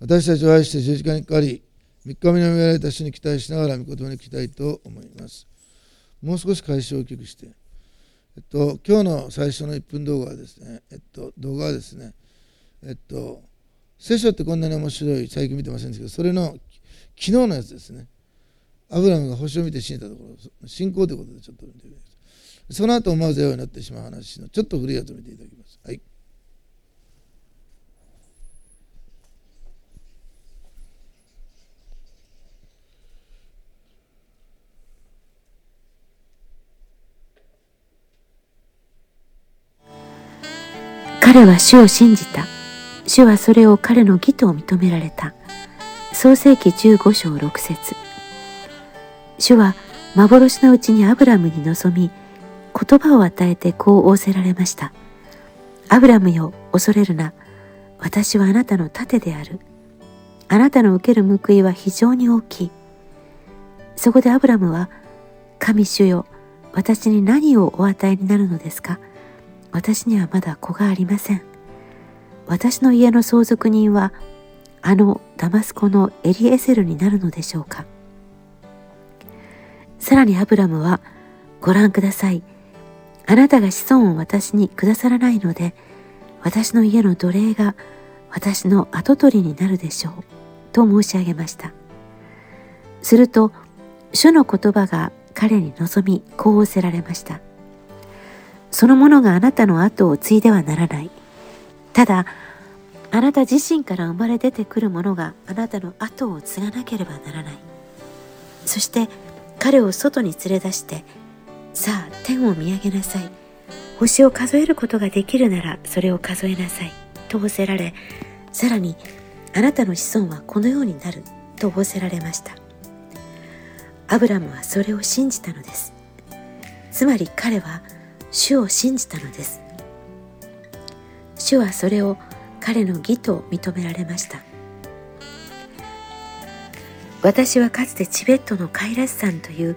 私たちを愛して十字架にかかり、3日目によみがえられた主に期待しながら御言葉に聞きたいと思います。もう少し開始を大きくして、今日の最初の1分動画はですね、聖書ってこんなに面白い、最近見てませんでしたけど、それの昨日のやつですね。アブラムが星を見て死んだところ、信仰ということでちょっと見てみます。その後思わずようになってしまう話のちょっと古いやつを見ていただきます。はい。 彼は主を信じた。主はそれを彼の義と認められた。創世記15章6節。主は幻のうちにアブラムに臨み、言葉を与えてこう仰せられました。アブラムよ、恐れるな。私はあなたの盾である。あなたの受ける報いは非常に大きい。そこでアブラムは、神主よ、私に何をお与えになるのですか。私にはまだ子がありません。私の家の相続人はあのダマスコのエリエゼルになるのでしょうか。さらにアブラムは、ご覧ください。あなたが子孫を私にくださらないので、私の家の奴隷が私の跡取りになるでしょう、と申し上げました。すると、主の言葉が彼に望み、こう仰せられました。その者があなたの後を継いではならない。ただ、あなた自身から生まれ出てくる者があなたの後を継がなければならない。そして彼を外に連れ出して、さあ天を見上げなさい。星を数えることができるならそれを数えなさい。と仰せられ、さらにあなたの子孫はこのようになる。と仰せられました。アブラムはそれを信じたのです。つまり彼は主を信じたのです。主はそれを彼の義と認められました。私はかつてチベットのカイラス山という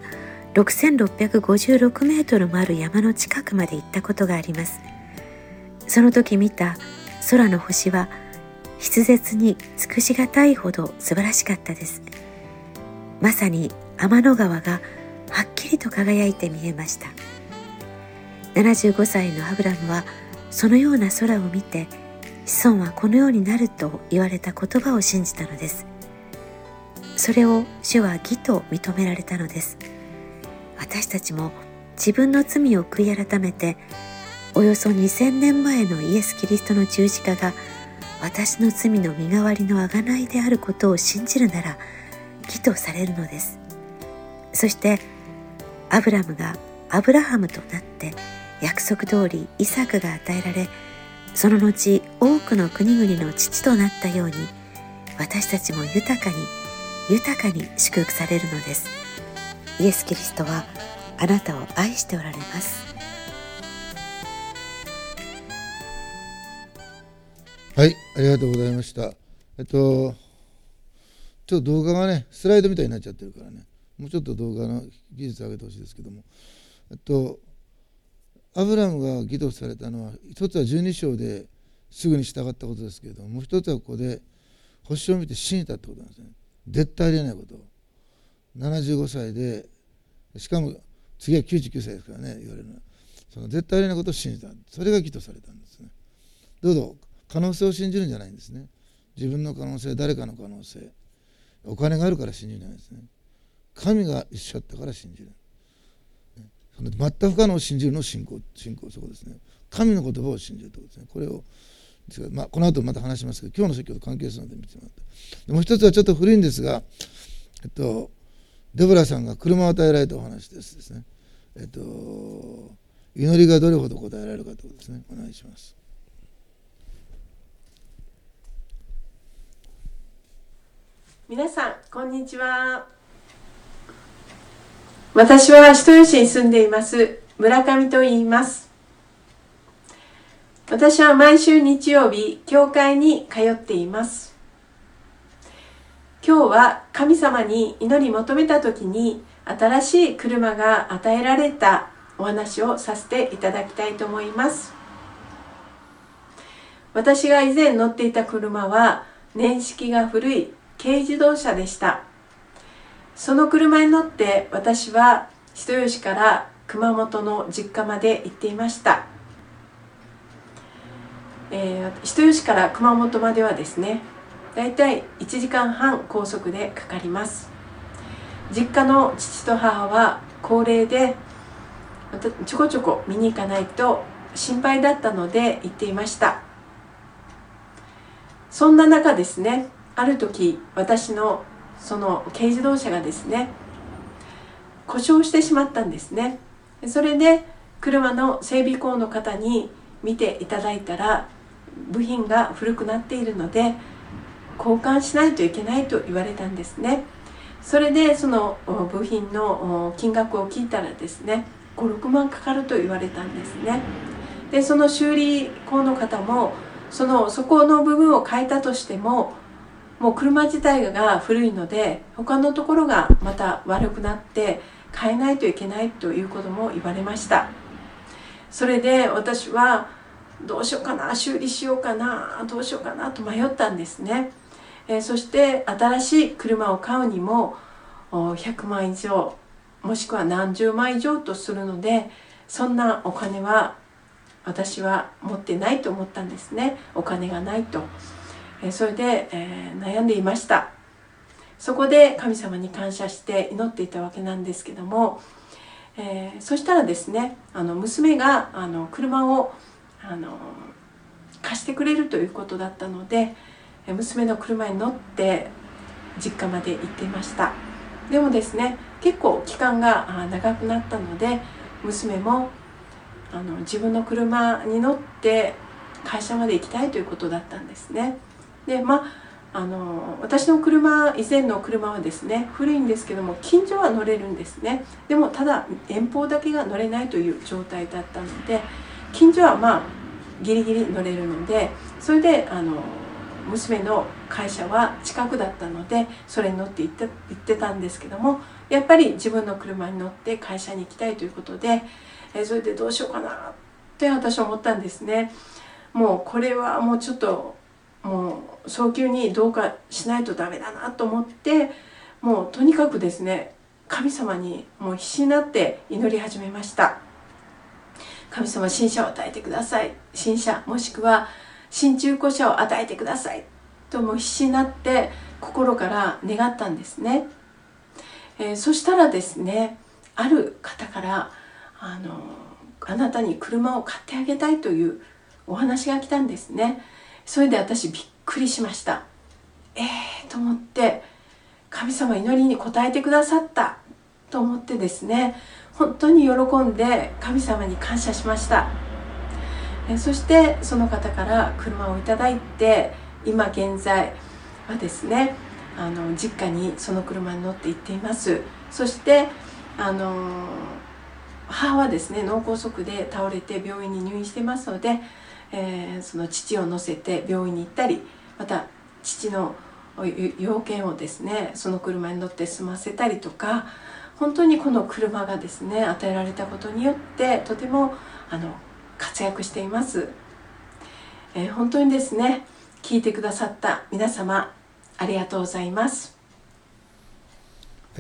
6656メートルもある山の近くまで行ったことがあります。その時見た空の星は筆舌に尽くしがたいほど素晴らしかったです。まさに天の川がはっきりと輝いて見えました。75歳のアブラムはそのような空を見て、子孫はこのようになると言われた言葉を信じたのです。それを主は義と認められたのです。私たちも自分の罪を悔い改めて、およそ2000年前のイエス・キリストの十字架が私の罪の身代わりの贖いであることを信じるなら義とされるのです。そしてアブラムがアブラハムとなって約束通りイサクが与えられ、その後多くの国々の父となったように、私たちも豊かに祝福されるのです。イエス・キリストはあなたを愛しておられます。 はい、ありがとうございました。ちょっと動画がね、スライドみたいになっちゃってるからね、もうちょっと動画の技術上げてほしいですけども、アブラムが義とされたのは、一つは12章ですぐに従ったことですけれども、もう一つはここで星を見て信じたってことなんですね。絶対ありえないこと。75歳で、しかも次は99歳ですからね、言われるのは。その絶対ありえないことを信じた。それが義とされたんですね。どうぞ、可能性を信じるんじゃないんですね。自分の可能性、誰かの可能性。お金があるから信じないですね。神が一緒だったから信じる。その全く不可能を信じるのを信仰、そこですね。神の言葉を信じるということですね。これを、この後また話しますけど、今日の説教と関係するので見てもらって。もう一つはちょっと古いんですが、デボラさんが車を与えられたお話ですね。祈りがどれほど答えられるかということですね。お願いします。 皆さん、こんにちは。私は人吉に住んでいます村上と言います。私は毎週日曜日、教会に通っています。今日は神様に祈り求めたときに新しい車が与えられたお話をさせていただきたいと思います。私が以前乗っていた車は年式が古い軽自動車でした。その車に乗って私は人吉から熊本の実家まで行っていました。人吉から熊本まではですね、だいたい1時間半高速でかかります。実家の父と母は高齢でちょこちょこ見に行かないと心配だったので行っていました。そんな中ですね、ある時私のその軽自動車がですね故障してしまったんですね。それで車の整備工の方に見ていただいたら、部品が古くなっているので交換しないといけないと言われたんですね。それでその部品の金額を聞いたらですね、5、6万かかると言われたんですね。でその修理工の方もそこの部分を変えたとしても、もう車自体が古いので他のところがまた悪くなって変えないといけないということも言われました。それで私はどうしようかな、修理しようかな、どうしようかなと迷ったんですね。そして新しい車を買うにも100万以上もしくは何十万以上とするので、そんなお金は私は持ってないと思ったんですね。お金がないと。それで、悩んでいました。そこで神様に感謝して祈っていたわけなんですけども、そしたらですね、娘が車を貸してくれるということだったので、娘の車に乗って実家まで行っていました。でもですね、結構期間が長くなったので、娘も自分の車に乗って会社まで行きたいということだったんですね。で私の車、以前の車はですね古いんですけども近所は乗れるんですね。でもただ遠方だけが乗れないという状態だったので、近所はギリギリ乗れるので、それで娘の会社は近くだったのでそれに乗って行ってたんですけども、やっぱり自分の車に乗って会社に行きたいということで、それでどうしようかなって私は思ったんですね。もうこれはもうちょっともう早急にどうかしないとダメだなと思って、もうとにかくですね神様にもう必死になって祈り始めました。神様、新車を与えてください、新車もしくは新中古車を与えてくださいともう必死になって心から願ったんですね。そしたらですね、ある方からあなたに車を買ってあげたいというお話が来たんですね。それで私びっくりしました。と思って、神様祈りに応えてくださったと思ってですね、本当に喜んで神様に感謝しました。そしてその方から車をいただいて、今現在はですね実家にその車に乗って行っています。そして母はですね脳梗塞で倒れて病院に入院していますので、その父を乗せて病院に行ったり、また父の要件をですねその車に乗って済ませたりとか、本当にこの車がですね与えられたことによってとても活躍しています。本当にですね聞いてくださった皆様ありがとうございます。 はい、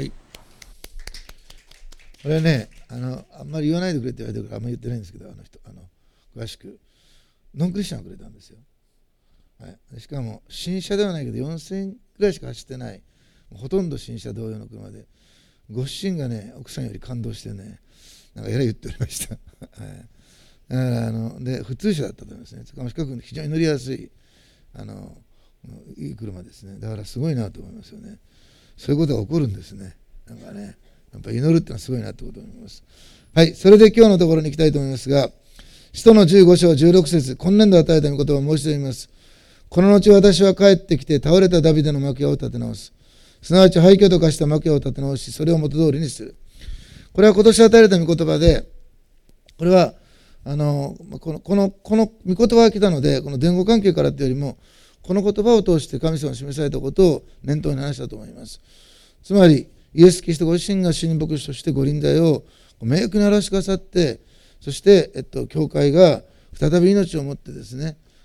これねあんまり言わないでくれって言われてるからあんまり言ってないんですけど、詳しくノンクリスチャンがくれたんですよ。はい、しかも新車ではないけど4000くらいしか走ってない、ほとんど新車同様の車で、ご主人がね奥さんより感動してね、なんかえらい言っておりました。はい、だからで普通車だったと思いますね。しかも非常に乗りやすいいい車ですね。だからすごいなと思いますよね。そういうことが起こるんですね。なんかね、やっぱり祈るってのはすごいなってことを思います。はい、それで今日のところに行きたいと思いますが、使徒の15章16節、今年度与えた御言葉をもう一度言います。この後私は帰ってきて倒れたダビデの幕屋を立て直す。すなわち廃墟と化した幕屋を立て直し、それを元通りにする。これは今年与えられた御言葉で、これはこの御言葉が来たので、この伝言関係からというよりも、この言葉を通して神様が示されたことを念頭に話したと思います。つまり、イエス・キリストご自身が主任牧師として御臨在を明確に表してくださって、そして、教会が再び命を持ってですね、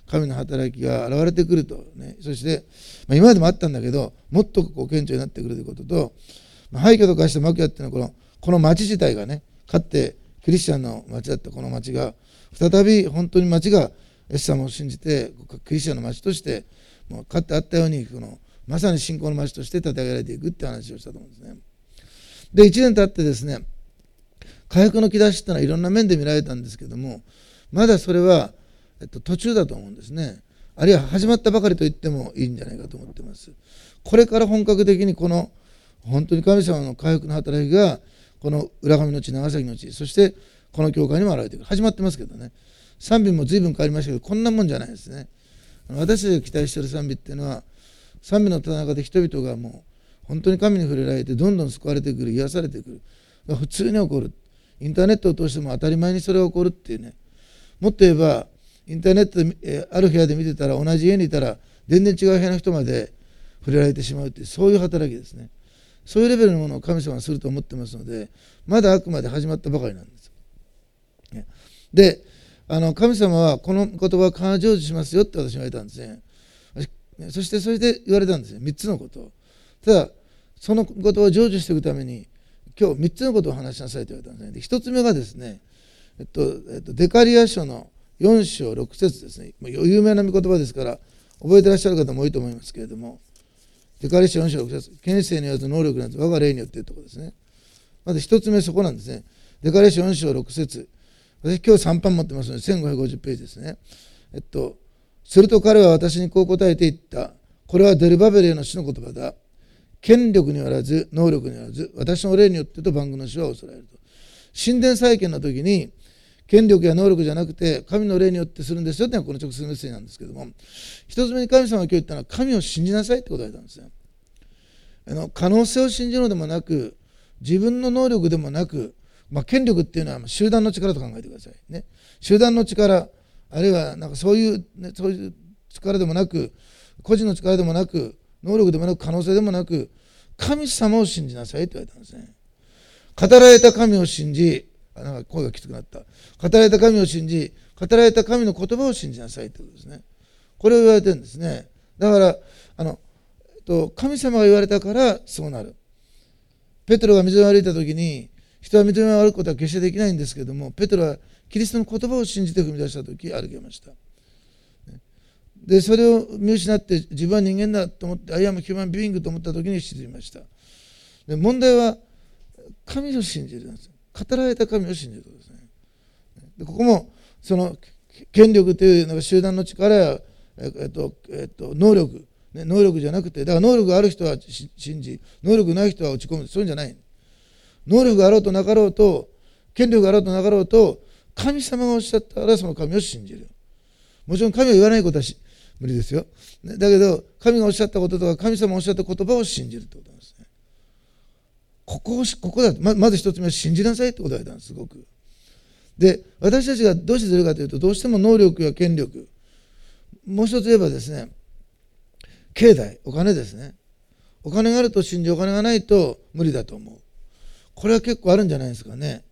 神の働きが現れてくると、ね、そして、今までもあったんだけどもっと顕著になってくるということと、廃墟と化したマキアっていうのはこの町自体がね、かつてクリスチャンの町だったこの町が再び本当に町がイエス様を信じてクリスチャンの町としてもうかつてあったようにまさに信仰の町として立て上げられていくって話をしたと思うんですね。で1年経ってですね、回復の兆しっていうのはいろんな面で見られたんですけども、まだそれは、途中だと思うんですね。あるいは始まったばかりと言ってもいいんじゃないかと思っています。これから本格的に本当に神様の回復の働きがこの浦上の地、長崎の地、そしてこの教会にも現れてくる。始まってますけどね、賛美も随分変わりましたけど、こんなもんじゃないですね。私たちが期待している賛美っていうのは、賛美のただ中で人々がもう本当に神に触れられてどんどん救われてくる、癒されてくる、普通に起こる。インターネットを通しても当たり前にそれが起こるっていうね。もっと言えばインターネットである部屋で見てたら、同じ家にいたら全然違う部屋の人まで触れられてしまうっていう、そういう働きですね。そういうレベルのものを神様はすると思ってますので、まだあくまで始まったばかりなんです。で、神様はこの言葉を必ず成就しますよって私に言われたんですね。そしてそれで言われたんですね、3つのこと。ただその言葉を成就していくために今日3つのことを話しなさいと言われたんですね。で1つ目がですね、デカリア書の4章6節ですね。有名な御言葉ですから覚えてらっしゃる方も多いと思いますけれども、デカリア書4章6節、権勢によらず能力によらず我が霊によっているところですね。まず1つ目そこなんですね。デカリア書4章6節、私今日3版持ってますので1550ページですね。すると彼は私にこう答えて言った。これはデルバベルへの主の言葉だ。権力によらず能力によらず私の霊によってと万軍の主は恐れられると。神殿再建の時に権力や能力じゃなくて神の霊によってするんですよというのがこの直接メッセージなんですけども、一つ目に神様が今日言ったのは神を信じなさいってことを言ったんですよ。可能性を信じるのでもなく、自分の能力でもなく、権力っていうのは集団の力と考えてくださいね。集団の力、あるいはそういう力でもなく、個人の力でもなく、能力でもなく、可能性でもなく、神様を信じなさいと言われたんですね。語られた神を信じ、声がきつくなった。語られた神を信じ、語られた神の言葉を信じなさいということですね。これを言われてるんですね。だから神様が言われたからそうなる。ペテロが水を歩いた時に、人は水を歩くことは決してできないんですけども、ペテロはキリストの言葉を信じて踏み出した時歩けました。でそれを見失って自分は人間だと思って、アイアムヒューマンビーイングと思った時に沈みました。で問題は神を信じるんです。語られた神を信じるということですね。でここもその権力という集団の力や、能力、能力じゃなくて、だから能力がある人は信じ、能力ない人は落ち込む、そういうんじゃない。能力があろうとなかろうと、権力があろうとなかろうと、神様がおっしゃったらその神を信じる。もちろん神が言わないことは無理ですよ。だけど神がおっしゃったこととか神様がおっしゃった言葉を信じるってことなんですね。ここだ。まず一つ目は信じなさいってことを言われたんです。すごく。で私たちがどうしてするかというと、どうしても能力や権力、もう一つ言えばですね、経済、お金ですね。お金があると信じ、お金がないと無理だと思う。これは結構あるんじゃないですかね。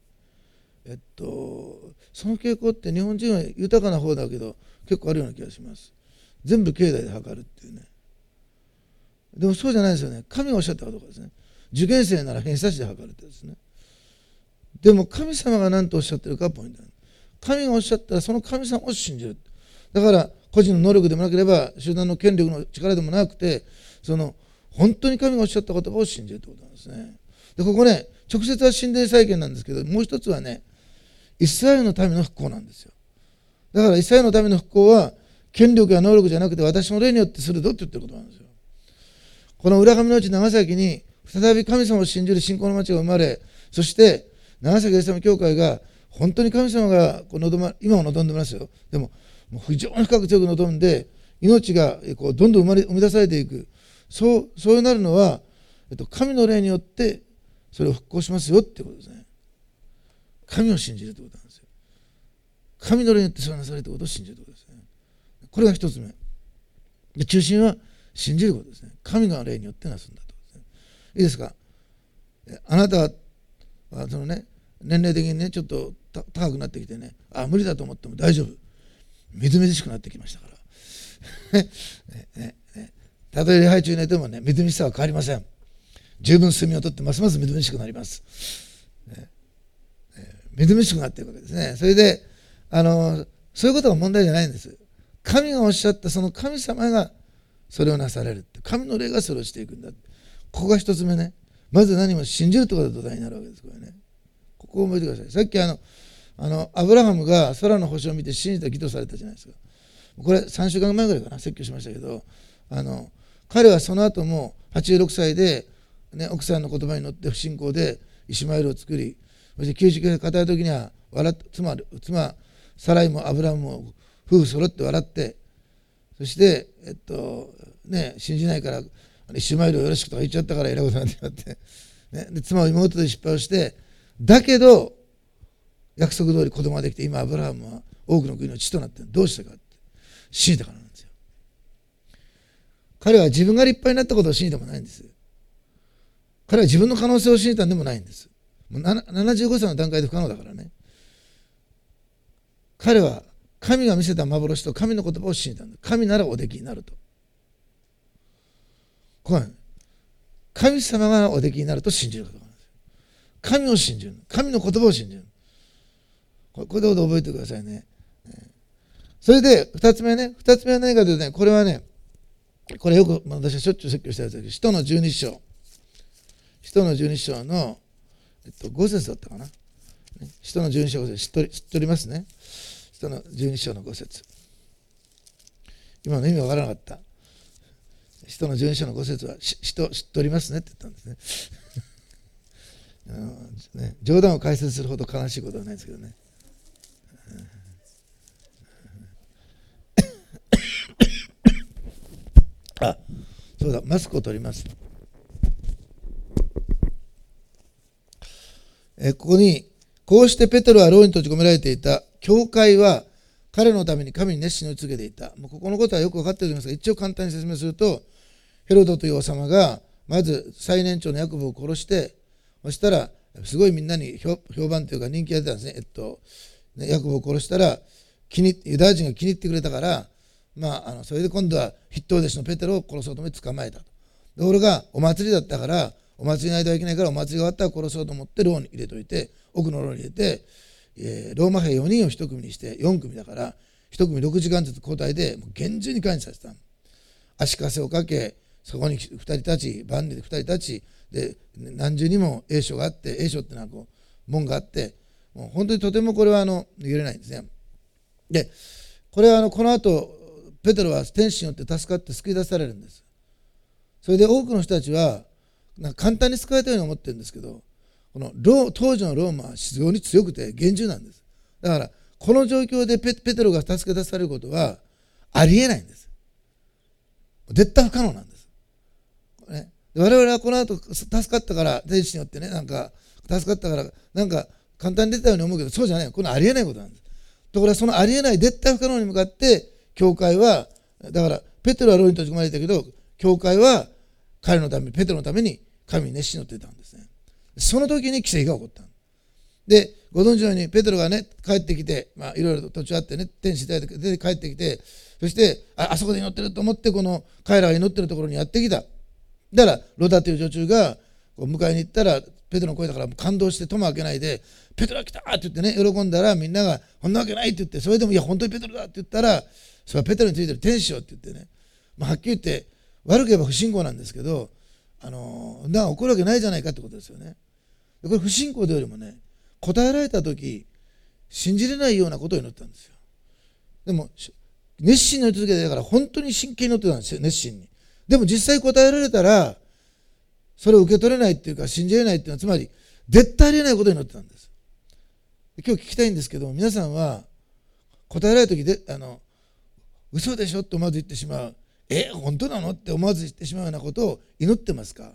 その傾向って日本人は豊かな方だけど結構あるような気がします。全部経済で測るっていうね。でもそうじゃないですよね。神がおっしゃったことですね。受験生なら偏差値で測るってですね。でも神様が何とおっしゃってるかがポイントなんです。神がおっしゃったらその神様を信じる。だから個人の能力でもなければ集団の権力の力でもなくて、本当に神がおっしゃった言葉を信じるということなんですね。でここね、直接は神殿再建なんですけど、もう一つはね、イスラエルの民の復興なんですよ。だからイスラエルの民の復興は権力や能力じゃなくて私の霊によってするぞって言ってることなんですよ。この浦上の地長崎に再び神様を信じる信仰の町が生まれ、そして長崎イエス様教会が本当に神様が今も望んでますよ。でももう非常に深く強く望んで、命がどんどん生み出されていく。そうなるのは、神の霊によってそれを復興しますよってことですね。神を信じるということなんですよ。神の霊によってそれをなされるということを信じるということですね。これが一つ目。で中心は信じることですね。神の霊によってなすんだということですね。いいですか。あなたは年齢的にねちょっと高くなってきてね、無理だと思っても大丈夫。みずみずしくなってきましたから、 たとえ礼拝中に寝てもね、みずみしさは変わりません。十分睡眠をとってますますみずみしくなります。みずみしくなっていくわけですね。それでそういうことが問題じゃないんです。神がおっしゃったその神様がそれをなされるって、神の霊がそれをしていくんだ。ここが一つ目ね。まず何も信じるということが土台になるわけです。これね。ここを覚えてください。さっきアブラハムが空の星を見て信じた義とされたじゃないですか。これ3週間前ぐらいかな、説教しましたけど、彼はその後も86歳で、ね、奥さんの言葉に乗って不信仰でイシュマエルを作り、そして99歳語る時には妻サライもアブラハムも夫婦揃って笑って、そして信じないからイシュマエルをよろしくとか言っちゃったから偉いことになってなって、ね、で妻は妹で失敗をして、だけど約束通り子供ができて、今アブラハムは多くの国の父となっている。どうしたかって信じたからなんですよ。彼は自分が立派になったことを信じてもないんです。彼は自分の可能性を信じたんでもないんです。もう75歳の段階で不可能だからね。彼は神が見せた幻と神の言葉を信じたんだ。神ならおできになると。これ神様がおできになると信じることなんですよ。神を信じる。神の言葉を信じる。これで覚えてくださいね。それで2つ目は何かというとね、これはね、これよく私はしょっちゅう説教したやつだけど、使徒の12章の5節だったかな。使徒の12章5節知っておりますね。使徒の12章の5節。今の意味わからなかった。使徒の12章の5節は知っておりますねって言ったんですね。冗談を解説するほど悲しいことはないですけどね。そうだ、マスクを取ります。ここに、こうしてペテロは牢に閉じ込められていた。教会は彼のために神に熱心に追い続けていた。もうここのことはよく分かっておりますが、一応簡単に説明すると、ヘロドという王様がまず最年長のヤコブを殺して、そしたらすごいみんなに評判というか人気が出たんですね。ヤコブを殺したらユダヤ人が気に入ってくれたから、それで今度は筆頭弟子のペテロを殺そうと思って捕まえたと。で、俺がお祭りだったから、お祭りの間はいけないから、お祭りが終わったら殺そうと思って牢に入れといて、奥の牢に入れて、ローマ兵4人を1組にして4組だから1組6時間ずつ交代でもう厳重に管理させた。足かせをかけ、そこに2人たち、万里で2人たちで何重にも栄所があって、栄所ってのは門があって、もう本当にとてもこれは逃げれないんですね。でこれはこの後ペテロは天使によって助かって救い出されるんです。それで多くの人たちは簡単に救われたように思ってるんですけど、この当時のローマは非常に強くて厳重なんです。だからこの状況でペテロが助け出されることはありえないんです。絶対不可能なんです。ね、我々はこの後助かったから天使によってね、助かったから簡単に出たように思うけど、そうじゃない。これありえないことなんです。ところがそのありえない絶対不可能に向かって教会は、だからペテロは牢に閉じ込められたけど、教会は彼のためにペテロのために神に熱心に乗っていたんですね。その時に奇跡が起こった。でご存知のようにペテロがね帰ってきて、いろいろと途中あってね、天使いただいて出て帰ってきて、そしてあそこで祈ってると思ってこの彼らが祈ってるところにやってきた。だからロダという女中が迎えに行ったら、ペテロの声だから感動して戸も開けないで、ペテロが来たって言ってね、喜んだらみんながこんなわけないって言って、それでもいや本当にペテロだって言ったら、それはペテロについてる天使よって言ってね、はっきり言って悪く言えば不信仰なんですけど、起こるわけないじゃないかってことですよね。これ不信仰でよりもね、答えられた時信じれないようなことを祈ったんですよ。でも熱心に祈り続けて、だから本当に真剣に祈ってたんですよ、熱心に。でも実際答えられたらそれを受け取れないっていうか、信じれないっていうのはつまり絶対ありえないことに祈ってたんです。今日聞きたいんですけど、皆さんは答えられた時で嘘でしょって思わず言ってしまう、本当なのって思わず言ってしまうようなことを祈ってますか？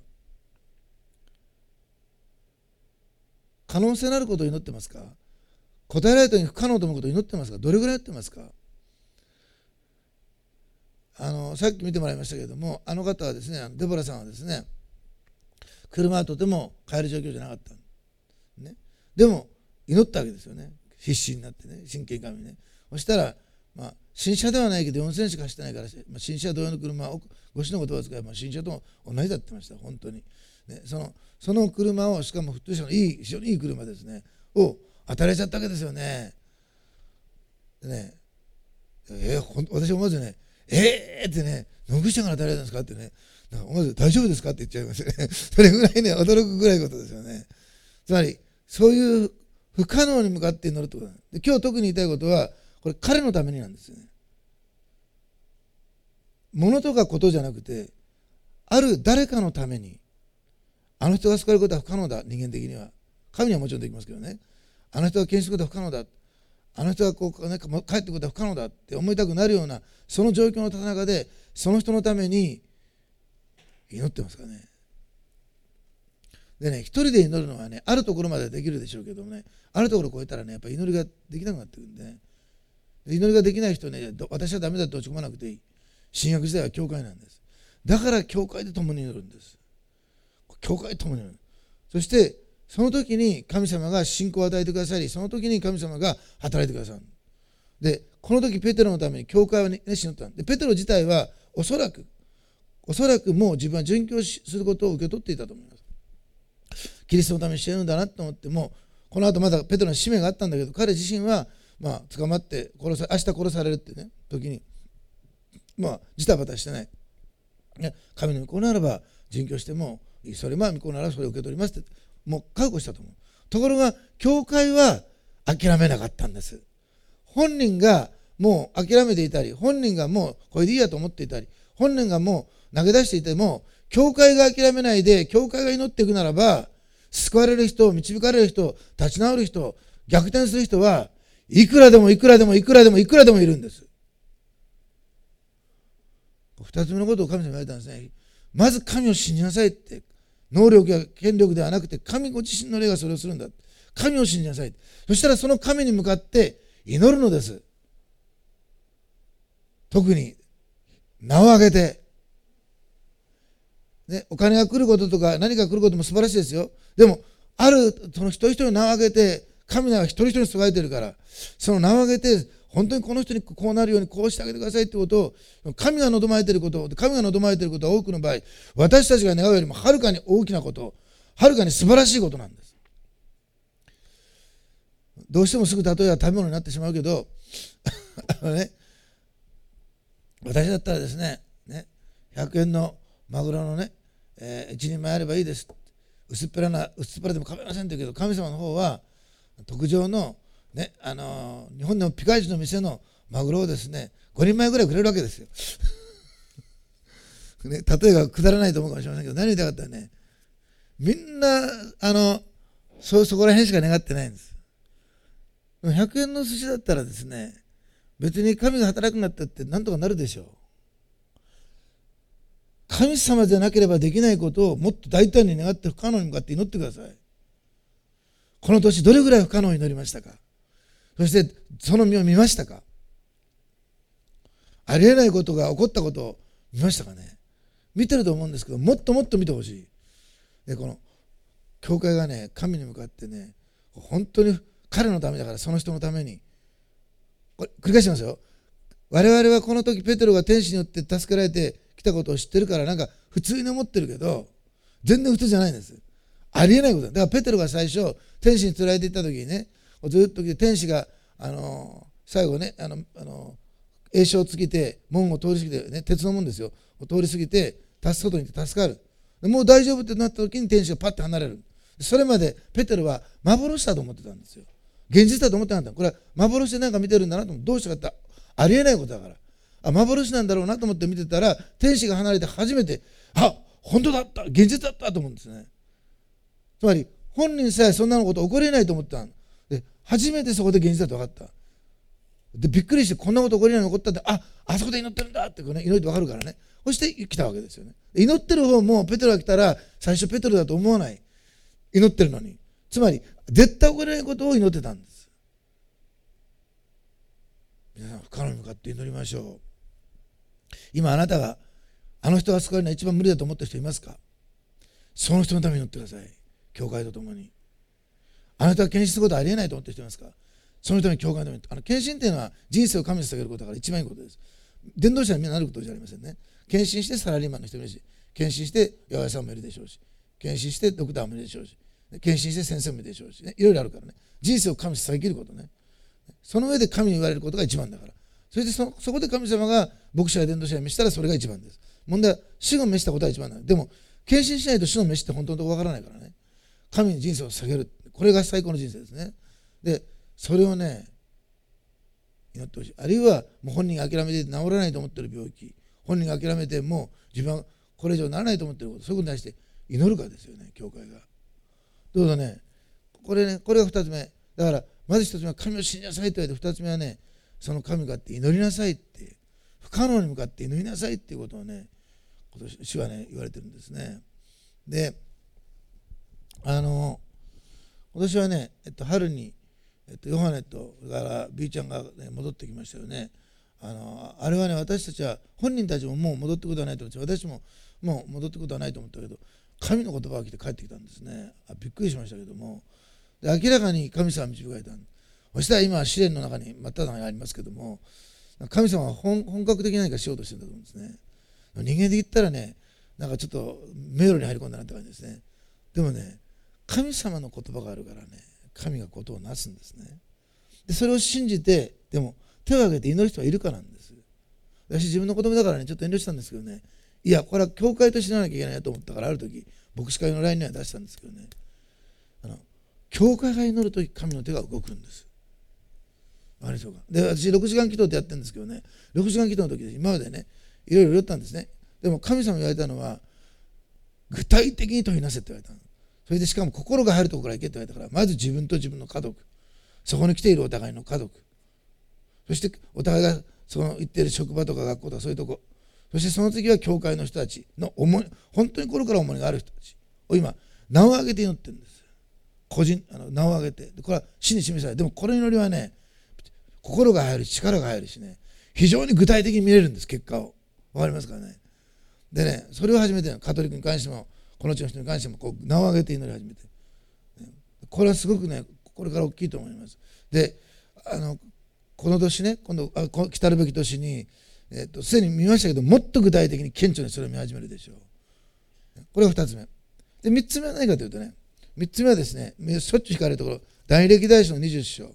可能性のあることを祈ってますか？答えられたように不可能と思うことを祈ってますか？どれぐらい祈ってますか？さっき見てもらいましたけれども、あの方はですね、デボラさんはですね、車はとても買える状況じゃなかった、ね、でも祈ったわけですよね。必死になってね、真剣に神にね。そしたら新車ではないけど4000しか走ってないから、新車同様の車をご主の言葉を使えば新車と同じだって言ってました。本当に、ね、その車を、しかもフット車の非常にいい車ですね、を当たられちゃったわけですよね。でね、私思わずね、ってね、野口さんから当たられたんですかってね、思わず大丈夫ですかって言っちゃいましたね。それぐらいね、驚くぐらいことですよね。つまりそういう不可能に向かって祈るってことなんです。で、今日特に言いたいことは、これ彼のためになんですよね。物とかことじゃなくて、ある誰かのために、あの人が救われることは不可能だ、人間的には。神にはもちろんできますけどね。あの人が検出することは不可能だ。あの人が帰ってくることは不可能だって思いたくなるような、その状況の中で、その人のために祈ってますかね。でね、一人で祈るのはね、あるところまでできるでしょうけどもね、あるところを超えたらね、やっぱり祈りができなくなってくるんでね。祈りができない人ね、私はダメだと落ち込まなくていい。新約時代は教会なんです。だから教会で共に祈るんです。教会で共に祈る。そしてその時に神様が信仰を与えてくださり、その時に神様が働いてくださる。で、この時ペテロのために教会は熱心に祈った。で、ペテロ自体はおそらくもう自分は殉教することを受け取っていたと思います。キリストのためにしてるんだなと思っても、この後まだペテロの使命があったんだけど、彼自身は捕まって明日殺されるってね時にジタバタしてない、ね、神の御子ならば殉教してもいい、それ御子ならそれを受け取りますってもう覚悟したと思う。ところが教会は諦めなかったんです。本人がもう諦めていたり、本人がもうこれでいいやと思っていたり、本人がもう投げ出していても、教会が諦めないで教会が祈っていくならば、救われる人、導かれる人、立ち直る人、逆転する人はいくらでもいるんです。二つ目のことを神様に言われたんですね。まず神を信じなさいって。能力や権力ではなくて、神ご自身の霊がそれをするんだ。神を信じなさい。そしたらその神に向かって祈るのです。特に名を挙げて、ね、お金が来ることとか何か来ることも素晴らしいですよ。でもその一人一人の名を挙げて、神は一人一人に備えているから、その名を挙げて本当にこの人にこうなるようにこうしてあげてくださいってことを、神が望まれていることは多くの場合、私たちが願うよりもはるかに大きなこと、はるかに素晴らしいことなんです。どうしてもすぐ例えは食べ物になってしまうけどね、私だったらですね、100円のマグロのね、1人前あればいいです。薄っぺらでも構いませんって言うけど、神様の方は特上のね、日本でもピカイチの店のマグロをですね、5人前ぐらいくれるわけですよ、ね、例えがくだらないと思うかもしれませんけど、何言いたかったらね、みんなそこら辺しか願ってないんです。100円の寿司だったらですね、別に神が働くなったってなんとかなるでしょう。神様じゃなければできないことをもっと大胆に願って不可能に向かって祈ってください。この年どれぐらい不可能に祈りましたか。そしてその身を見ましたか。ありえないことが起こったことを見ましたかね。見てると思うんですけど、もっともっと見てほしい。で、この教会がね、神に向かってね、本当に彼のためだから、その人のために、これ繰り返しますよ。我々はこの時ペテロが天使によって助けられてきたことを知ってるから、なんか普通に思ってるけど、全然普通じゃないんです。ありえないことだ。だからペテロが最初天使に連れられていった時にね、ずっと来て天使が最後ね、栄唱をつけて門を通り過ぎてね、鉄の門ですよ、通り過ぎて外に行って助かる。もう大丈夫ってなった時に天使がパッと離れる。それまでペテロは幻だと思ってたんですよ。現実だと思ってなかった。これは幻でなんか見てるんだなと思って、どうしたかってありえないことだから、幻なんだろうなと思って見てたら、天使が離れて初めて、本当だった、現実だったと思うんですね。つまり本人さえそんなこと起こりえないと思ったで、初めてそこで現実だと分かった。で、びっくりして、こんなこと起こりえないの起こったって、あそこで祈ってるんだってこう、ね、祈りって分かるからね。そして来たわけですよね。祈ってる方もペテロが来たら最初ペテロだと思わない。祈ってるのに。つまり絶対起こりえないことを祈ってたんです。皆さん、不可能に向かって祈りましょう。今あなたがあの人が救われるのは一番無理だと思った人いますか。その人のために祈ってください。教会とともに。あなたが検視することはありえないと思ってる人いますか。 そのために教会のために献身っていうのは人生を神に捧げることだから一番いいことです。伝道者にみんななることじゃありませんね。献身してサラリーマンの人もいるし、献身して八百屋さんもいるでしょうし、献身してドクターもいるでしょうし、献身して先生もいるでしょうし、ね、いろいろあるからね。人生を神に捧げることね。その上で神に言われることが一番だから。それでそこで神様が牧師や伝道者に召したらそれが一番です。問題は主が召したことが一番だ。でも献身しないと主の召しって本当のところわからないからね。神に人生を捧げる。これが最高の人生ですね。で、それをね、祈ってほしい。あるいはもう本人が諦めて治らないと思っている病気、本人が諦めてもう自分はこれ以上ならないと思っていること、そういうことに対して祈るかですよね、教会が。どうぞね、これが2つ目。だからまず1つ目は神を信じなさいと言われて、2つ目はね、その神に向かって祈りなさいって、不可能に向かって祈りなさいっていうことをね、今年主はね言われてるんですね。で、今年はね、春にヨハネとそれから B ちゃんが、ね、戻ってきましたよね。あれはね、私たちは本人たちももう戻ってくことはないと思って、私ももう戻ってくことはないと思ったけど、神の言葉が来て帰ってきたんですね。びっくりしましたけども、で明らかに神様が導かれた。そしたら今は試練の中に真っ只中にありますけども、神様は本格的に何かしようとしてるんだと思うんですね。人間で言ったらね、なんかちょっと迷路に入り込んだなって感じですね。でもね、神様の言葉があるからね、神がことをなすんですね。でそれを信じて、でも手を挙げて祈る人はいるかなんです。私自分の子供だからね、ちょっと遠慮したんですけどね、いやこれは教会としてならなきゃいけないなと思ったから、ある時牧師会の LINE には出したんですけどね、教会が祈るとき神の手が動くんです。わかりましょうか。で、私6時間祈祷ってやってるんですけどね、6時間祈祷の時で今までね、いろいろ言ったんですね。でも神様に言われたのは、具体的に問いなせって言われたの。それでしかも心が入るところから行けって言われたから、まず自分と自分の家族、そこに来ているお互いの家族、そしてお互いがその行っている職場とか学校とかそういうとこ、そしてその次は教会の人たちの思い、本当に心から思いがある人たちを今名を挙げて祈ってるんです。個人名を挙げて、これは死に示される。でもこの祈りはね、心が入るし力が入るしね、非常に具体的に見れるんです、結果を。わかりますかね。でね、それを始めて、カトリックに関してもこの地の人に関してもこう名を挙げて祈り始めて、これはすごくね、これから大きいと思います。で、この年ね、今度来たるべき年にすでに見ましたけど、もっと具体的に顕著にそれを見始めるでしょう。これが2つ目で、3つ目は何かというとね、3つ目はですね、しょっちゅう聞かれるところ、第二歴代史の20章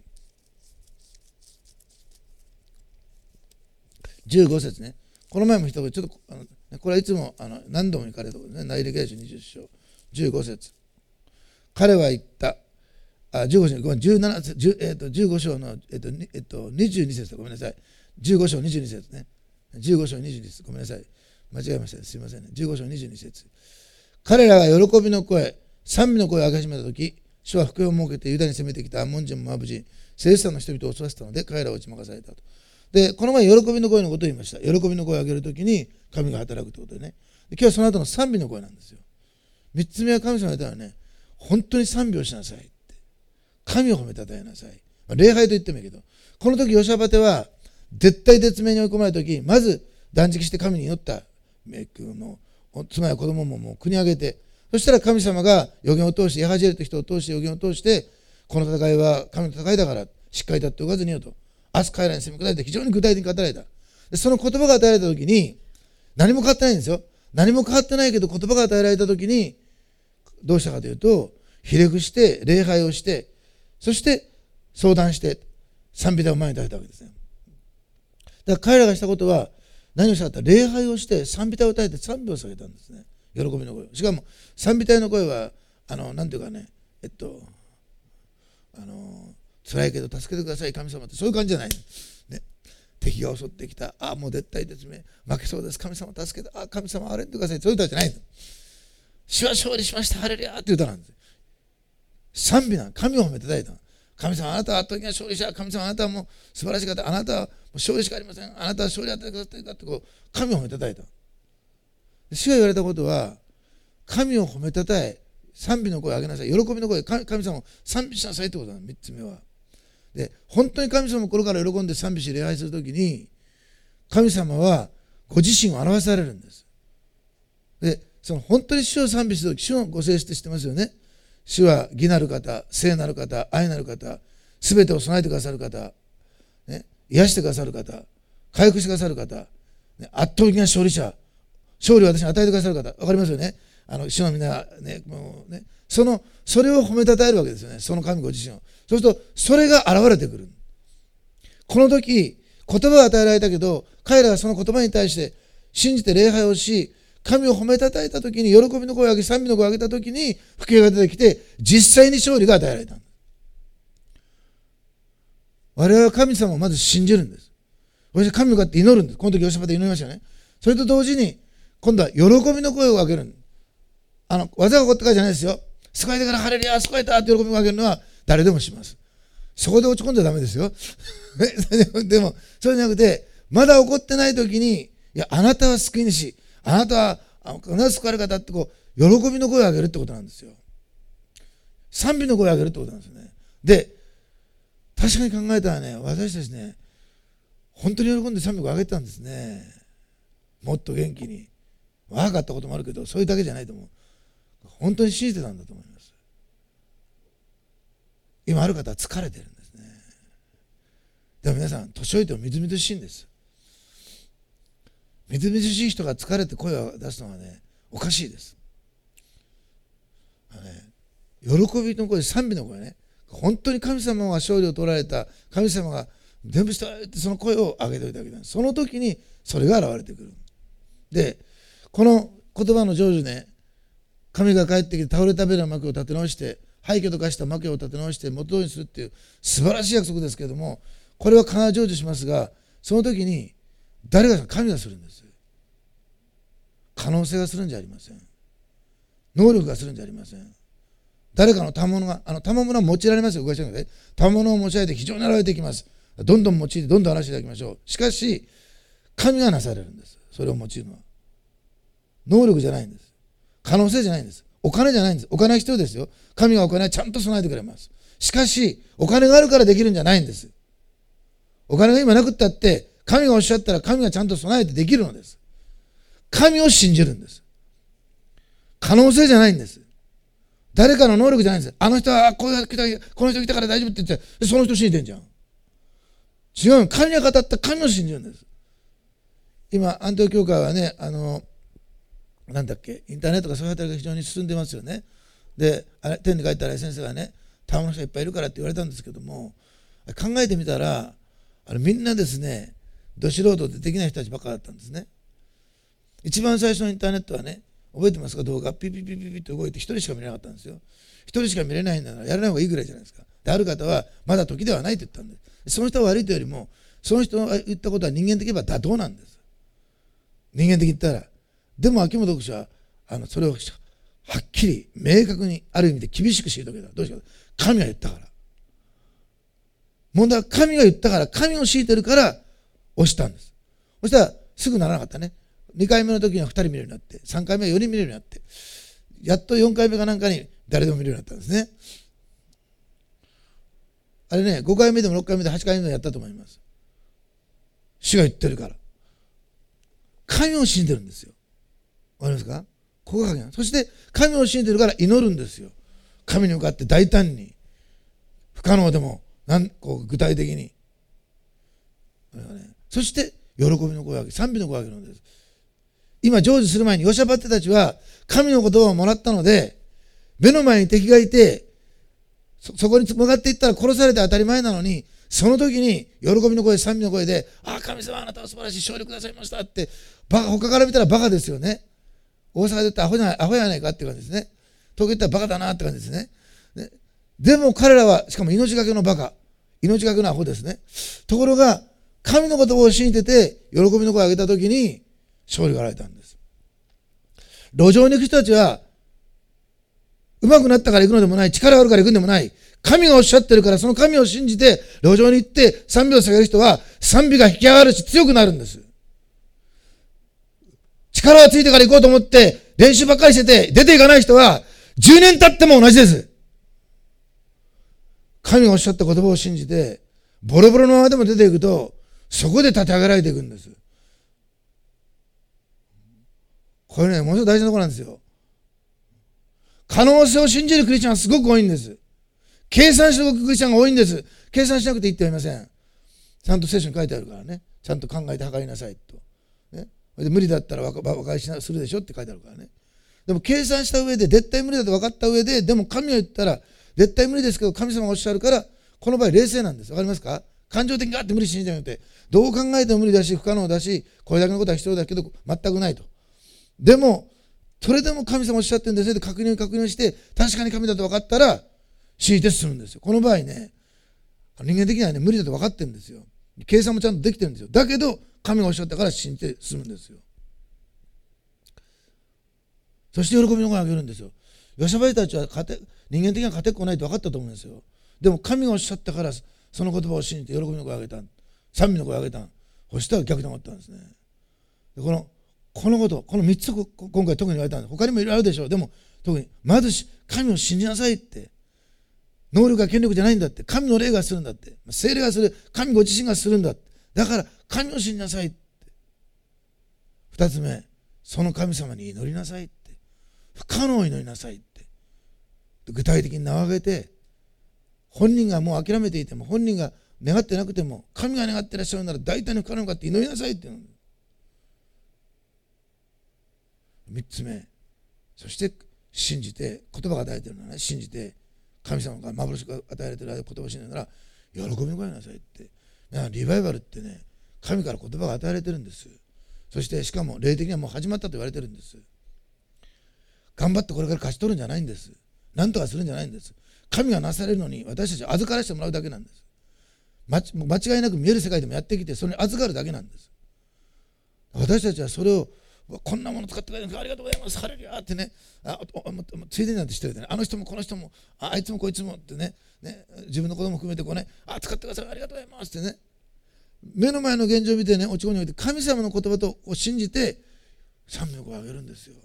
15節ね。この前も一言、ちょっとこれはいつも何度も聞かれるところですね。第二歴代史20章15節。彼は言った。15章、ごめん、15章の、22節、ごめんなさい。15章22節ね。15章22節、ごめんなさい。間違えました。すいませんね。15章22節。彼らが喜びの声、賛美の声を上げ始めたとき、主は福音を設けてユダに攻めてきたアンモン人、モアブ人、セレスタの人々を襲わせたので、彼らを打ち負かされたと。で、この前、喜びの声のことを言いました。喜びの声を上げるときに、神が働くということでね。で、今日はその後の賛美の声なんですよ。3つ目は神様が言ったのはね、本当に賛美をしなさいって。神を褒めたたえなさい。礼拝と言ってもいいけど、この時ヨシャバテは絶対絶命に追い込まれた時、まず断食して神に祈った。妻や子供ももう国を挙げて、そしたら神様が預言を通して、ヤハジエルという人を通して預言を通して、この戦いは神の戦いだからしっかり立っておかずによと、明日彼らに攻め下って非常に具体的に語られた。でその言葉が与えられた時に、何も変わってないんですよ。何も変わってないけど言葉が与えられた時にどうしたかというと、ひれ伏して礼拝をして、そして相談して賛美歌を前に出したわけですね。だから彼らがしたことは何をしたかというと、礼拝をして賛美歌を歌えて賛美を下げたんですね。喜びの声。しかも賛美隊の声はなんていうかね、辛いけど助けてください神様って、そういう感じじゃない、ね、敵が襲ってきた、もう絶対絶命負けそうです神様助けて、神様あれんてください、そういう歌じゃないの。主は勝利しましたハレルヤっていう歌なんです。賛美な、神を褒めてたいた。神様あなたは圧倒的な勝利者、神様あなたはもう素晴らしかった、あなたはもう勝利しかありません、あなたは勝利を与えてくださったって、こう神を褒めてたいた。主が言われたことは、神を褒めたたえ、賛美の声を上げなさい、喜びの声、神様を賛美しなさいってことなの。3つ目はで、本当に神様の心から喜んで賛美し礼拝するときに、神様はご自身を表されるんです。で、その本当に主を賛美するとき、主のご性質知ってますよね。主は義なる方、聖なる方、愛なる方、 すべてを備えてくださる方、ね、癒してくださる方、回復してくださる方、ね、圧倒的な勝利者、勝利を私に与えてくださる方、わかりますよね。主の皆ね、もうね、それを褒めたたえるわけですよね。その神ご自身を。そうすると、それが現れてくる。この時、言葉が与えられたけど、彼らがその言葉に対して信じて礼拝をし、神を褒めたたえた時に、喜びの声を上げ、賛美の声を上げた時に、福音が出てきて、実際に勝利が与えられた。我々は神様をまず信じるんです。そして神に向かって祈るんです。この時、ヨシャパテ祈りましたよね。それと同時に、今度は喜びの声を上げるんです。技が起こったからじゃないですよ。救われてからハレルヤ、救われたって喜びを上げるのは誰でもします。そこで落ち込んじゃダメですよ。でも、そうじゃなくて、まだ起こってない時に、いや、あなたは救い主、あなたは必ず救われる方って喜びの声を上げるってことなんですよ。賛美の声を上げるってことなんですよね。で、確かに考えたらね、私たちね、本当に喜んで賛美の声を上げてたんですね。もっと元気に。若かったこともあるけど、そういうだけじゃないと思う。本当に信じてたんだと思います。今ある方は疲れてるんですね。でも皆さん、年老いてもみずみずしいんです。みずみずしい人が疲れて声を出すのはね、おかしいです。喜びの声、賛美の声ね、本当に神様が勝利を取られた、神様が全部しておられて、その声を上げておいたわけなんです。その時にそれが現れてくる。で、この言葉の成就ね、神が帰ってきて倒れたべら幕を立て直して、廃墟と化した幕を立て直して元通りにするっていう素晴らしい約束ですけれども、これは必ず成就しますが、その時に誰が、神がするんです。可能性がするんじゃありません。能力がするんじゃありません。誰かの賜物が、賜物は用いられますよ。動かしなくて。賜物を用いて非常に現れていきます。どんどん用いて、どんどん話していただきましょう。しかし、神がなされるんです。それを用いるのは。能力じゃないんです。可能性じゃないんです。お金じゃないんです。お金は必要ですよ。神がお金はちゃんと備えてくれます。しかし、お金があるからできるんじゃないんです。お金が今なくったって、神がおっしゃったら神がちゃんと備えてできるのです。神を信じるんです。可能性じゃないんです。誰かの能力じゃないんです。あの人はこの人来たから大丈夫って言って、その人信じてんじゃん。違う。神が語った神を信じるんです。今、アンテオ教会はね、なんだっけ、インターネットがそういう働きが非常に進んでますよね。で、天に書いたら先生がね、賜物の人がいっぱいいるからって言われたんですけども、考えてみたら、みんなですね、ど素人でできない人たちばっかだったんですね。一番最初のインターネットはね、覚えてますか、動画、ピピピピピって動いて一人しか見れなかったんですよ。一人しか見れないんだからやらない方がいいぐらいじゃないですか。で、ある方は、まだ時ではないと言ったんです。その人は悪いというよりも、その人が言ったことは人間的に言えば妥当なんです。人間的に言ったら。でも秋元牧師はそれをはっきり明確にある意味で厳しく退けた。どうしてか、神が言ったから。問題は神が言ったから、神を強いてるから押したんです。そしたらすぐならなかったね。2回目の時には2人見るようになって、3回目は4人見れるようになって、やっと4回目かなんかに誰でも見れるようになったんですね。あれね、5回目でも6回目で8回目でもやったと思います。主が言ってるから。神を信じてるんですよ。わかりますか？ここが鍵なんです。そして神を信じてるから祈るんですよ。神に向かって大胆に、不可能でも具体的に。そして喜びの声を上げ、賛美の声を上げるのです。今成就する前にヨシャパテたちは神の言葉をもらったので、目の前に敵がいて、そこに向かっていったら殺されて当たり前なのに、その時に喜びの声、賛美の声で、神様あなたは素晴らしい勝利くださいましたって、他から見たらバカですよね。大阪で言ったらアホやないかっていう感じですね。東京で言ったらバカだなって感じですね。でも彼らは、しかも命がけのバカ、命がけのアホですね。ところが、神の言葉を信じてて、喜びの声を上げた時に、勝利が現れたんです。路上に行く人たちは、上手くなったから行くのでもない、力があるから行くんでもない、神がおっしゃってるから、その神を信じて、路上に行って賛美を下げる人は、賛美が引き上がるし強くなるんです。力がついてから行こうと思って、練習ばっかりしてて、出ていかない人は、10年経っても同じです。神がおっしゃった言葉を信じて、ボロボロのままでも出ていくと、そこで立て上げられていくんです。これね、ものすごく大事なところなんですよ。可能性を信じるクリスチャンはすごく多いんです。計算しておくクリスチャンが多いんです。 計算しなくていいって言いません。ちゃんと聖書に書いてあるからね。ちゃんと考えて測りなさいと。ね、で無理だったら和解するでしょって書いてあるからね。でも計算した上で、絶対無理だと分かった上で、でも神は言ったら、絶対無理ですけど神様がおっしゃるから、この場合冷静なんです。わかりますか？感情的にガーって無理しんじゃなくて、どう考えても無理だし、不可能だし、これだけのことは必要だけど、全くないと。でも、それでも神様おっしゃってるんですよって確認して、確かに神だと分かったら、信じて進むんですよ。この場合ね、人間的にはね、無理だと分かってるんですよ。計算もちゃんとできてるんですよ。だけど、神がおっしゃったから信じて進むんですよ。そして喜びの声をあげるんですよ。ヨシャバイたちは人間的には勝てっこないと分かったと思うんですよ。でも神がおっしゃったから、その言葉を信じて喜びの声をあげた。賛美の声をあげた。そしたら逆に思ったんですね。でこのこと、この3つ今回特に言われたんです。他にもいろいろあるでしょう。でも特に、まず神を信じなさいって。能力が権力じゃないんだって。神の霊がするんだって。聖霊がする。神ご自身がするんだって。だから神を信じなさいって。2つ目、その神様に祈りなさいって。不可能を祈りなさいって。具体的に名を挙げて、本人がもう諦めていても、本人が願ってなくても、神が願ってらっしゃるなら大体の不可能かって祈りなさいっていうの。3つ目、そして信じて、言葉が与えてるのはね、信じて、神様が幻が与えられている言葉を信じながら、喜びの声なさいって。リバイバルってね、神から言葉が与えられてるんです。そしてしかも霊的にはもう始まったと言われてるんです。頑張ってこれから勝ち取るんじゃないんです。何とかするんじゃないんです。神がなされるのに私たちは預からせてもらうだけなんです。間違いなく見える世界でもやってきて、それに預かるだけなんです。私たちはそれを、こんなもの使ってくれてありがとうございます、ハレルヤってね、ついでになんてしてるでね、あの人もこの人も、あいつもこいつもってね、自分の子供も含めてこうね、使ってください、ありがとうございますってね、目の前の現状を見てね、落ち込んでおいて、神様の言葉を信じて、賛美の声を上げるんですよ。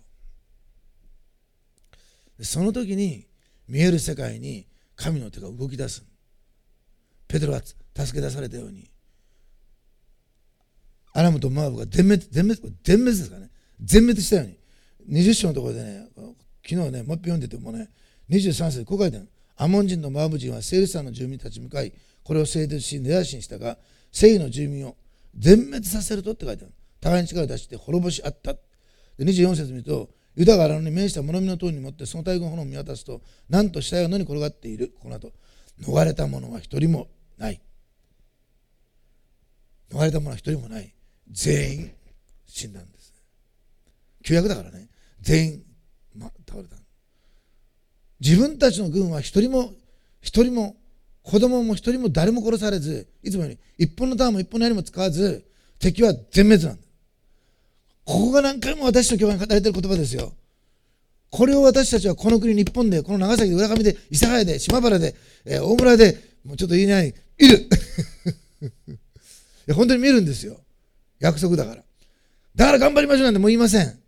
その時に、見える世界に神の手が動き出す。ペテロが助け出されたように、アラムとモアブが全滅ですかね、全滅したように、20章のところでね、昨日ね、もう一遍読んでてもね、23節こう書いてある。アモン人とモアブ人はセール山の住民たちに向かい、これを製鉄し、根絶しにしたが、セイの住民を全滅させるとって書いてある。互いに力を出して滅ぼしあった。で24節見ると、ユダが荒野に面した物見の塔に持ってその大群の炎を見渡すと、なんと死体が野に転がっている。この後、逃れた者は一人もない。逃れた者は一人もない。全員死んだんです。旧約だからね、全員、倒れた。自分たちの軍は一人も子供も一人も誰も殺されず、いつもより一本の弾も一本の槍も使わず、敵は全滅なんだ。ここが何回も私と教会に語られている言葉ですよ。これを私たちはこの国日本で、この長崎で、浦上で、諫早で、島原で、大村で、もうちょっと言いないいるいや本当に見るんですよ。約束だから。だから頑張りましょうなんてもう言いません。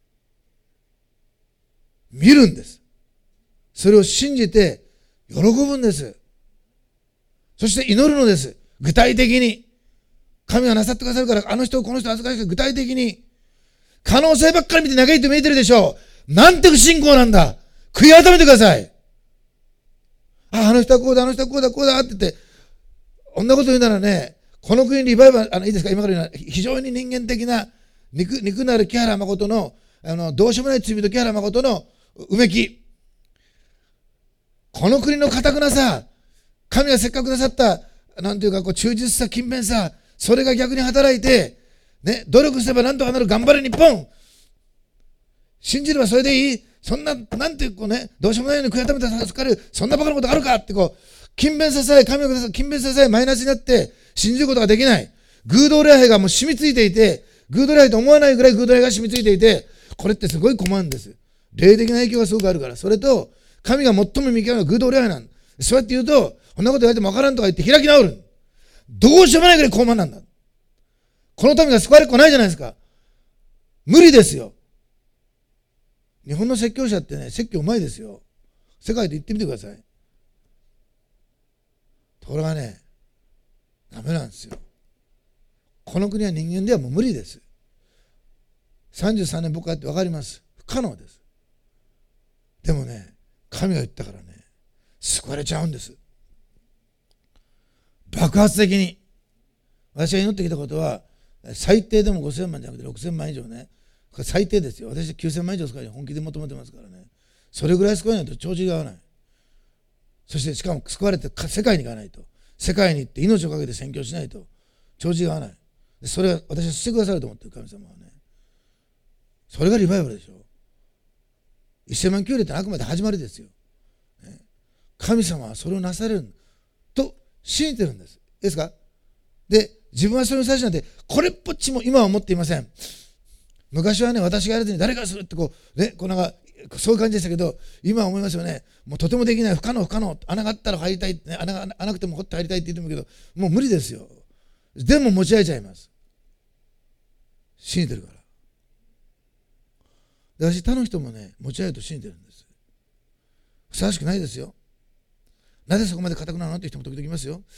見るんです。それを信じて喜ぶんです。そして祈るのです。具体的に。神がなさってくださるから、あの人、この人預かりして具体的に。可能性ばっかり見て嘆いて見えてるでしょう。なんて不信仰なんだ。悔い改めてください。あの人はこうだ、あの人はこうだ、こうだって言って、こんなこと言うならね、この国リバイバル、いいですか、今から言うのは、非常に人間的な、肉なる木原誠の、どうしようもない罪人木原誠のうめき。この国の堅くなさ、神がせっかくくださった、なんていうか、忠実さ、勤勉さ、それが逆に働いて、ね、努力すればなんとかなる、頑張れ日本。信じればそれでいい。そんな、なんていう、どうしようもないように悔い改めて助かる、そんなバカなことあるかって、勤勉ささえ、神がくださる勤勉ささえマイナスになって、信じることができない。偶像礼拝がもう染みついていて、偶像礼拝と思わないぐらい偶像礼拝が染みついていて、これってすごい困るんです。霊的な影響がすごくあるから。それと、神が最も見極めるのは偶像礼拝なんだ。そうやって言うと、こんなこと言われてもわからんとか言って開き直る。どうしようもないぐらい高慢なんだ。この民が救われっこないじゃないですか。無理ですよ。日本の説教者ってね、説教うまいですよ。世界で言ってみてください。これがね、ダメなんですよ。この国は人間ではもう無理です。33年僕がやって分かります。不可能です。でもね、神が言ったからね、救われちゃうんです。 爆発的に。私が祈ってきたことは、最低でも5000万じゃなくて6000万以上ね。最低ですよ。私は9000万以上すかに本気で求めてますからね。それぐらい救わないと調子が合わない。そしてしかも救われて世界に行かないと。世界に行って命をかけて宣教しないと調子が合わない。それは私はしてくださると思ってる、神様はね。それがリバイバルでしょ。1000万給料ってあくまで始まりですよ。神様はそれをなされると信じてるんです。いいですか？で、自分はそれに最初なんて、これっぽっちも今は思っていません。昔はね、私がやらずに誰がするってなんか、そういう感じでしたけど、今は思いますよね。もうとてもできない、不可能、穴があったら入りたい、ね、穴なくても掘って入りたいって言ってもけど、もう無理ですよ。でも持ち上げちゃいます。信じてるから。で、私他の人もね、持ち上げると信じてるんです。ふさわしくないですよ。なぜそこまで固くなるのって人も時々いますよ。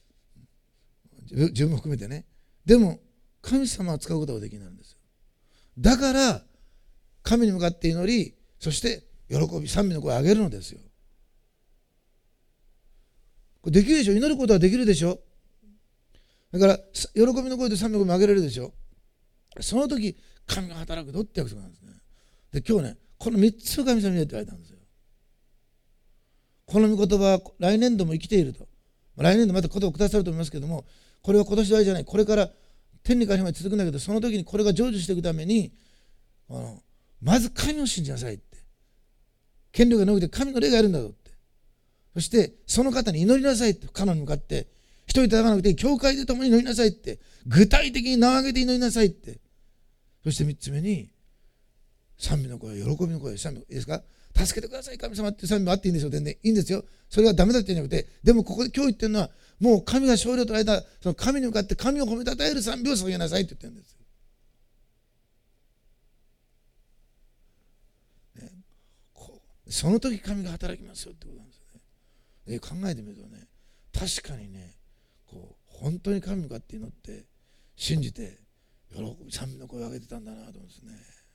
自分も含めてね。でも神様は使うことができないんですよ。だから神に向かって祈り、そして喜び賛美の声を上げるのですよ。これできるでしょ。祈ることはできるでしょ。だから喜びの声と賛美の声も上げられるでしょ。その時神が働くぞって約束なんですね。で、今日ね、この3つを神様にやって言われたんですよ。この御言葉は来年度も生きていると。来年度また言葉をくださると思いますけども、これは今年終わりじゃない。これから天に帰るまで続くんだけど、その時にこれが成就していくために、まず神を信じなさいって。権力が伸びて神の霊がやるんだぞって。そしてその方に祈りなさいって、彼に向かって一人叩かなくて教会で共に祈りなさいって、具体的に名を挙げて祈りなさいって。そして3つ目に賛美の声、喜びの声、賛美、いいですか？助けてください神様って賛美もあっていいんですよ。全然いいんですよ。それはダメだって言うんじゃなくて、でもここで今日言ってるのは、もう神が勝利を捉えたその神に向かって神を褒めたたえる賛美を捧げなさいって言ってるんですよ。その時神が働きますよってことなんですよね。考えてみるとね、確かにね、本当に神に向かって祈って信じて喜び賛美の声を上げてたんだなと思うんですね。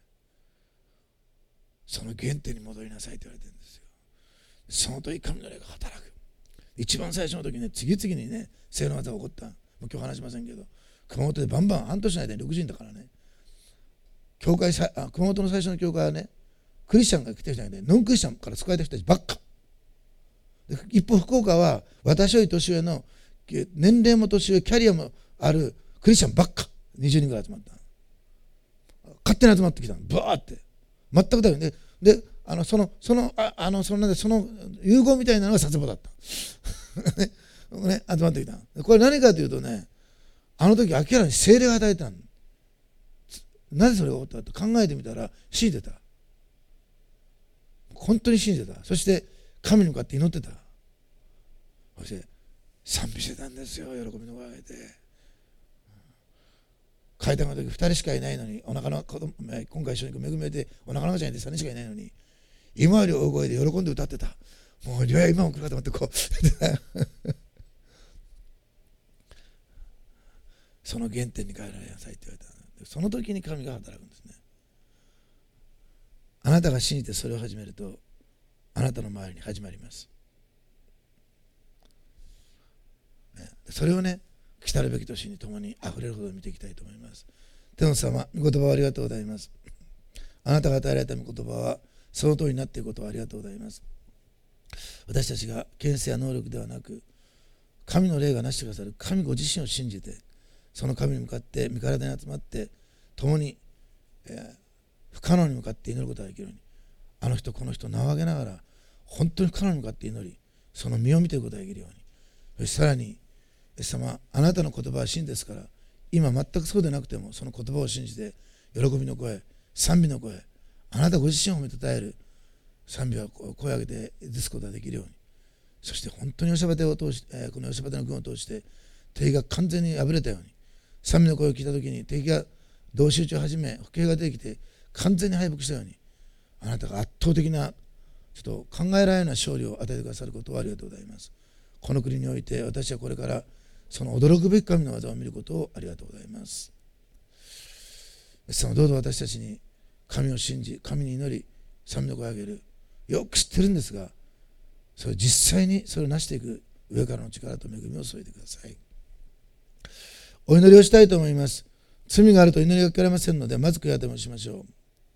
その原点に戻りなさいって言われてるんですよ。その時神の霊が働く。一番最初の時ね、次々にね、聖の技が起こった。もう今日話しませんけど、熊本でバンバン半年の間に6人だからね、熊本の最初の教会はね、クリスチャンが来てる人じゃなくて、ノンクリスチャンから救われた人たちばっか。で一方、福岡は私より年上の、年齢も年上、キャリアもあるクリスチャンばっか。20人ぐらい集まった。勝手に集まってきたの、バーって。全くだよね。で、その融合みたいなのが佐世保だった。ね、集まってきた。これ何かというとね、あの時明らかに聖霊が働いたの。なぜそれが起こったと考えてみたら、信じてた。本当に信じてた。そして神に向かって祈ってた。そして賛美してたんですよ。喜びの声を上げて。階段の時2人しかいないのに、お腹の子供、今回一緒に恵みをてお腹の中じゃないで3人しかいないのに、今より大声で喜んで歌ってた。もう今も来るかと思ってその原点に帰られなさいって言われた。その時に神が働くんですね。あなたが信じてそれを始めると、あなたの周りに始まります。それをね、来たるべき年に共にあふれるほど見ていきたいと思います。天の様、御言葉をありがとうございます。あなたが与えられた御言葉はその通りになっていることをありがとうございます。私たちが権勢や能力ではなく、神の霊がなしてくださる神ご自身を信じて、その神に向かって身体に集まって共に、不可能に向かって祈ることができるように、あの人この人名を挙げながら本当に不可能に向かって祈り、その身を見ていくことができるように、そしてさらにイエス様、あなたの言葉は真ですから、今全くそうでなくてもその言葉を信じて喜びの声、賛美の声、あなたご自身を褒めたたえる賛美を声を上げて移すことができるように、そして本当にヨシャバテを通して、このヨシャバテの軍を通して敵が完全に破れたように、賛美の声を聞いた時に敵が同士討ちを始め、歩兵が出てきて完全に敗北したように、あなたが圧倒的なちょっと考えられないような勝利を与えてくださることをありがとうございます。この国において私はこれからその驚くべき神の技を見ることをありがとうございます。イエス様、どうぞ私たちに神を信じ、神に祈り、賛美の声を上げる、よく知ってるんですが、それ実際にそれを成していく上からの力と恵みを添えてください。 お祈りをしたいと思います。罪があると祈りが聞かれませんので、まず悔い改めをしましょう。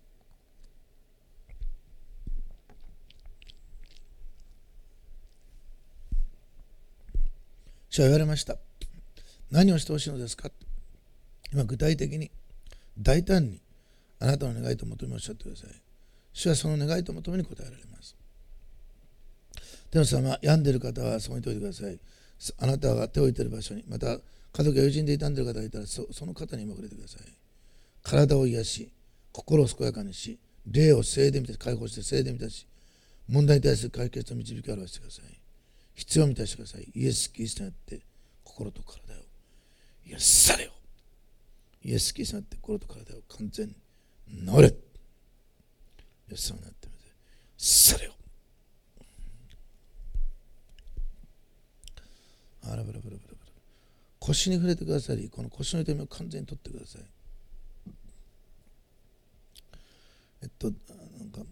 主は言われました。何をしてほしいのですか。今具体的に大胆にあなたの願いと求めをおっしゃってください。主はその願いと求めに答えられます。天の様、病んでいる方はそこにいておいてください。あなたが手を置いている場所に、また家族や友人で傷んでいる方がいたら その方に今触れてください。体を癒し、心を健やかにし、霊を聖で満たし、解放して聖で満たし、問題に対する解決を導き表してください。必要を満たしてください。イエス・キリストによって心と体を癒されよ。イエス・キリストによって心と体を完全に治れ。イエス様になってみてされよ。あらばらばらばらばら。腰に触れてくださり、この腰の痛みを完全に取ってください。なんか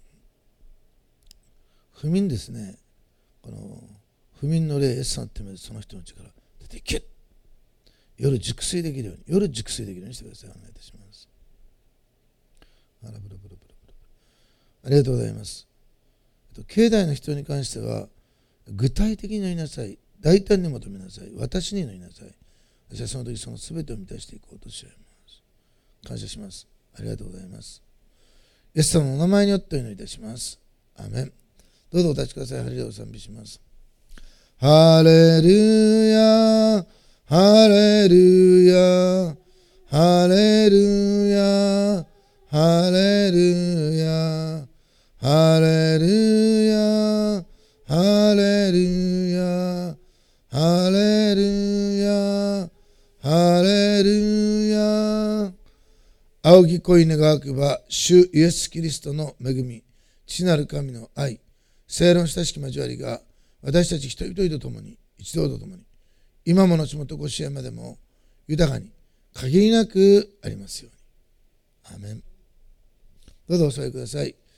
不眠ですね。この不眠の霊、イエス様の手でその人の力出ていけ。夜熟睡できるように、夜熟睡できるようにしてください。お願いいたします。あらぶらぶらぶらぶら。ありがとうございます。境内の人に関しては具体的に祈りなさい。大胆に求めなさい。私に祈りなさい。私はその時その全てを満たしていこうとし合います。感謝します。ありがとうございます。イエス様のお名前によってお祈りいたします。アーメン。どうぞお立ちください。ハレルヤを賛美します。ハレルヤ、ハレルヤ、ハレルヤ、ハレルヤ、ハレルヤ、ハレルヤ、ハレルヤ、ハレルヤ。青き恋願わくば、主イエス・キリストの恵み、父なる神の愛、聖霊の親しき交わりが、私たち一人一人と共に、一同と共に、今も後もとご支援までも、豊かに、限りなくありますように。アーメン。どうぞお座りください。